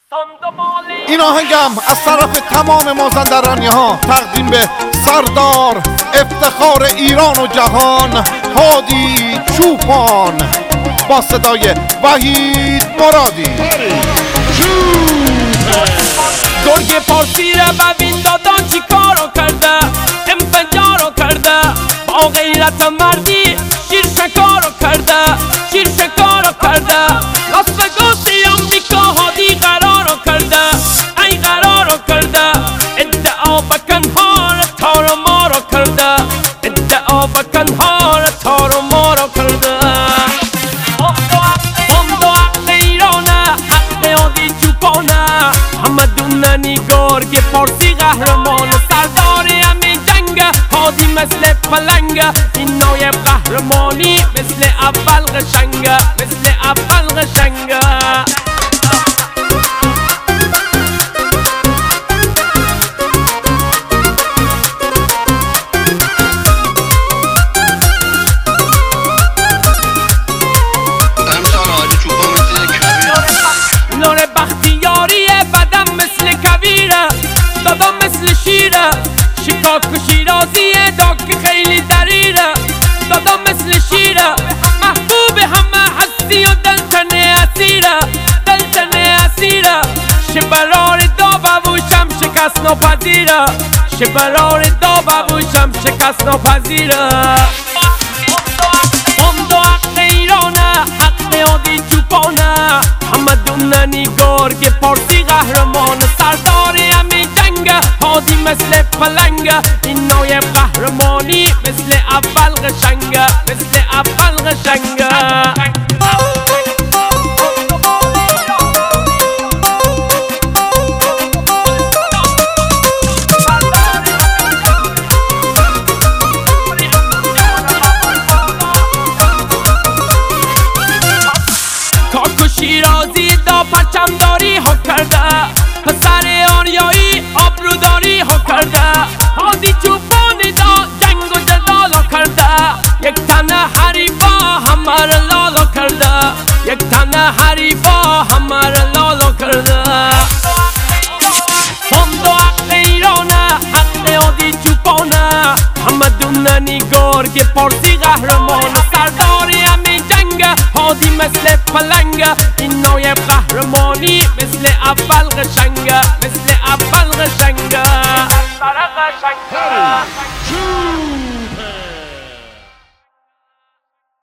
این آهنگم از طرف تمام مازندرانی ها تقدیم به سردار افتخار ایران و جهان هادی چوپان با صدای وحید مرادی. گرگ پارسی را ببین دادا چی کارو کرده، انفجارو کرده، با غیرت مردی شیر شکارو کرده، شیر شکارو کرده. لاس وگاسی آمریکا هادی قرارو کرده، ای قرارو کرده. ادعا بکن هار تار و مارو کرده، ادعا بکن هار تار و مارو کرده. گرگ پارسی قهرمان سردار همین جنگ هادی مثل پلنگ. این نایب قهرمانی مثل اول قشنگ، مثل اول قشنگ. لور بختیاری بدم مثل کویره، دادا مثل شیره، شکاک و شیرازیه داک خیلی دریره. دادا مثل شیره، محبوب همه هستی و دلتنه اسیره، دلتنه اسیره. شبرار دا ببوشم شکست نپذیره، شبرار دا ببوشم شکست نپذیره. امدو حق ایرانه، حق هادی چوپانه. همه دوننی گرگ پارسی قهرمان سردار همین جنگ هادی مثل پلنگ. این نایب قهرمانی مثل اول قشنگ، مثل اول قشنگ. شیرازی دا پرچمداری ها کرده، پسر آریایی آبروداری ها کرده. هادی چوپانی دا جنگ و جدال ها کرده، یک تن حریفا همه را لالا کرده، یک تن حریفا همه را لالا کرده. فند و حق ایرانه، حق هادی چوپانه. همه دوننی گرگ پارسی قهرمان سردار همین جنگ هادی مثل پلنگ. این نایب قهرمانی مثل اول قشنگ، مثل اول قشنگ.